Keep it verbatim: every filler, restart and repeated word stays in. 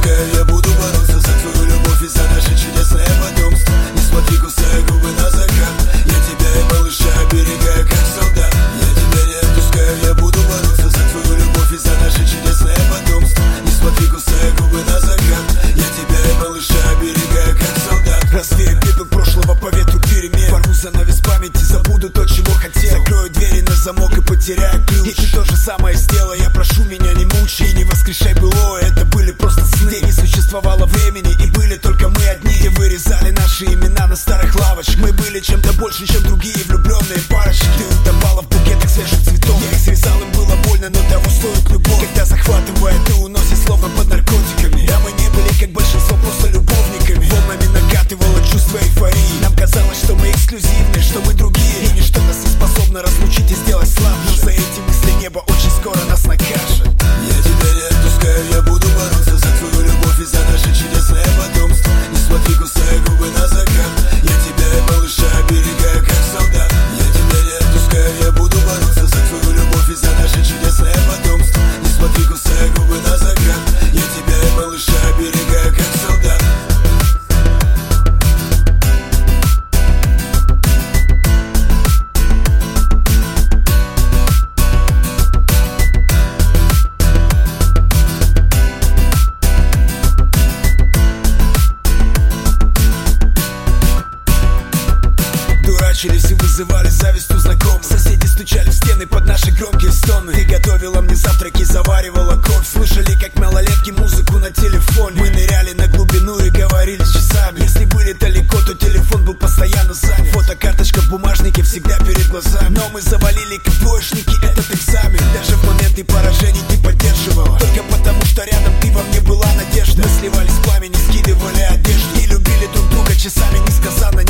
отпускаю, я буду бороться за твою любовь и за наше чудесное потомство. Не смотри, кусая губы на закат, я тебя и малыша оберегаю, как солдат. Я тебя не отпускаю, я буду бороться за твою любовь и за наше чудесное потомство. Не смотри, кусая губы на закат, я тебя и малыша оберегаю, как солдат. Развею пепел прошлого по ветру перемен, порву занавес памяти, забуду то, чего хотел. Закрою двери на замок и потеряю ключ. И ты то же самое сделай, я прошу, меня не мучай. И не воскрешай былое, это были просто сны. Где не существовало времени и были только мы одни. Где вырезали наши имена на старых лавочках. Мы были чем-то больше, чем другие влюбленные парочки. Ты утопала в букетах свежих цветов. Я их срезал, им было больно, но того стоит любовь. Когда захватывая, ты уносишь словно под наркотиками. Да, мы не были, как большинство, просто любовниками. Волнами накатывало чувство эйфории. Нам казалось, что мы эксклюзивны, что мы другие. И ничто нас не способно разлучить и сделать слабже. Но за эти мысли небо очень скоро нас накажет. Я тебя не отпускаю, я буду бороться за твою любовь и за наше чудесное потомство. Не смотри, кусая губы на закат, я тебя и малыша оберегаю, как солдат. Я тебя не отпускаю, я буду бороться за твою любовь и за наше чудесное потомство. Не смотри, кусая губы на закат, я тебя и малыша оберегаю, как солдат. Дурачились и вызывали зависть у знакомых. Соседи стучали в стены под наши громкие стоны. Ты готовила мне завтраки, заваривала кофе. Слышали, как малолетки, музыку на телефоне. Мы ныряли на глубину и говорили часами. Если были далеко, то телефон был постоянно занят. Фотокарточка в бумажнике всегда перед глазами. Но мы завалили, как двоечники, этот экзамен. Даже в моменты поражений ты поддерживала. Только потому, что рядом ты во мне была надежда. Мы сливались в пламени, скидывали одежду и любили друг друга часами несказанно.